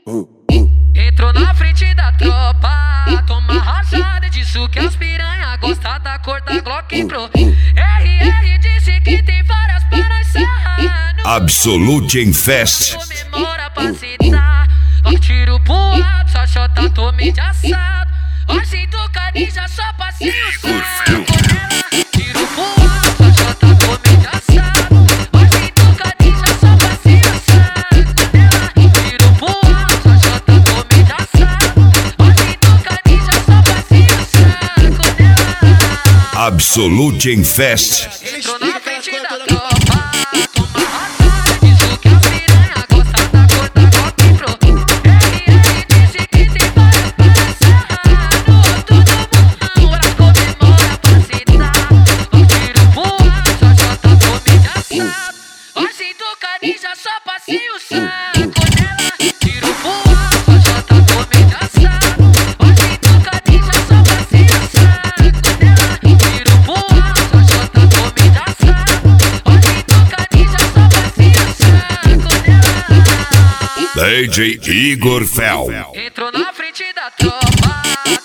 Entrou na frente da tropa, toma rajada, disso que as piranha gosta da cor da Glock Pro. RR disse que tem várias pra nós sarrar. Absolute Infest. Comemora pra citar, vai tiro pro alto, só chota tome de assado. Hoje do Canija só passinho saco. Tiro pro alto, só chota tome de assado. Hoje do Canija só passinho saco. Tiro pro alto, só chota tome de assado. Hoje do Canija só passinho saco. Absolute Infest. Entrou na frente da tropa, toma rajada, diz o que as piranha gosta da cor da Glock Pro. RR disse que tem várias para sarrar. No alto do morrão, ela comemora pra citar. Vai tiro pro alto, só jota tome de assado. Hoje do Canija só passinho saco nela. Tiro pro alto, só jota tome de assado. Hoje do Canija só passinho saco nela. Tiro pro alto, só jota tome de assado. Hoje do Canija só passinho saco nela. DJ Igor Fel. Entrou na frente da tropa,